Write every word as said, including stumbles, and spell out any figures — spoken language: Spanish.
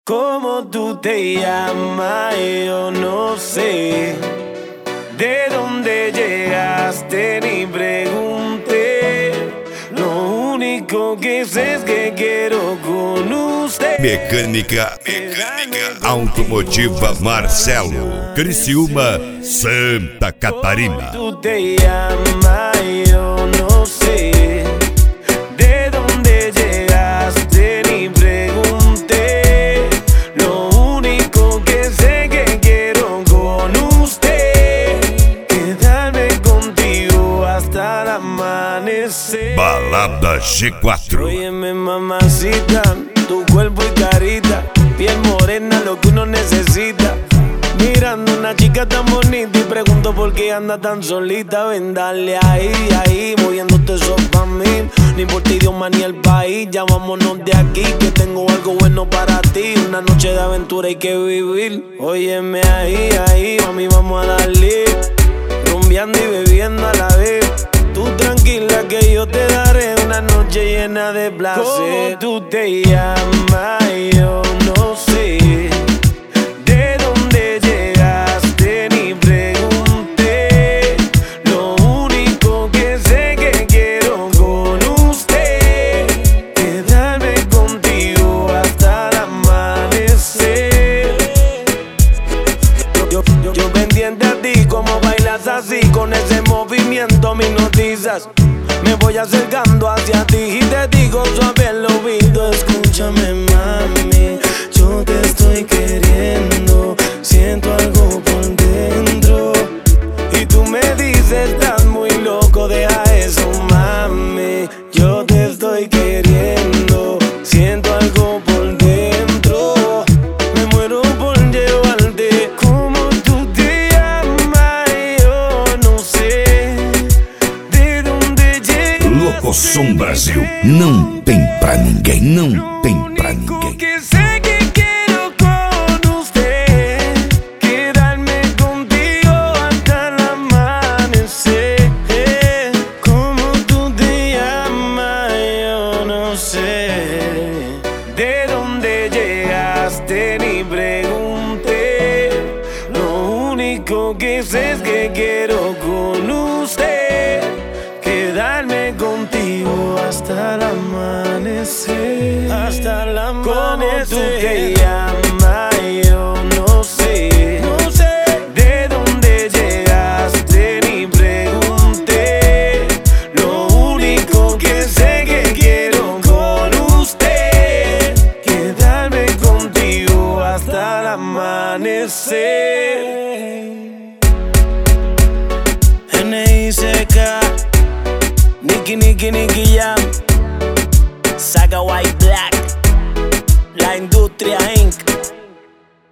¿Cómo tú te llamas? Yo no sé. ¿De dónde llegaste? Ni pregunté. Lo único que sé es que quiero con usted. Mecânica, mecânica automotiva Marcelo, Criciúma, Santa Catarina. ¿Cómo tú te llamas? Yo no sé. ¿De dónde llegaste? Ni pregunté. Lo único que sé que quiero con usted, quedarme contigo hasta el amanecer. Balada G quatro. Óyeme, mamacita, tu cuerpo y carita, piel morena, lo que uno necesita. Mirando una chica tan bonita y pregunto por qué anda tan solita. Ven, dale ahí, ahí, moviéndote eso pa' mí. No importa idioma ni el país, ya vámonos de aquí, que tengo algo bueno para ti. Una noche de aventura hay que vivir. Óyeme ahí, ahí, mami, vamos a darle. Rumbeando y bebiendo a la vez. Tú tranquila que yo te daré una noche llena de placer. ¿Cómo tú te llamas? Yo no sé. ¿De dónde llegaste? Ni pregunté. Lo único que sé que quiero con usted, quedarme contigo hasta el amanecer. Yo, yo, yo pendiente a ti, como bailas así, con ese movimiento me hipnotizas. Me voy acercando hacia ti y te digo suave al oído: escúchame, mami, yo te estoy queriendo, siento algo por dentro. Y tú me dices, estás muy loco, deja eso, mami. Yo te estoy queriendo, siento algo por dentro. Me muero por llevarte. ¿Cómo tú te llamas? Yo no sé. ¿De dónde llegas? Locoção Brasil, não tem pra ninguém, não tem pra ninguém. Que sé que quiero con usted, quedarme contigo hasta el amanecer. ¿Cómo tú te llamas? Yo no sé. ¿De dónde llegaste? Ni pregunté. Lo único que sé es que quiero con usted, quedarme contigo hasta el amanecer. Hasta el amanecer. ¿Cómo tú te llamas? Yo no sé. No sé. ¿De dónde llegaste? Ni pregunté. Lo único que sé que quiero con usted, quedarme contigo hasta el amanecer. N I C K, Nicky, Nicky, Nicky Jam, Saga White Black, La Industria Incorporated.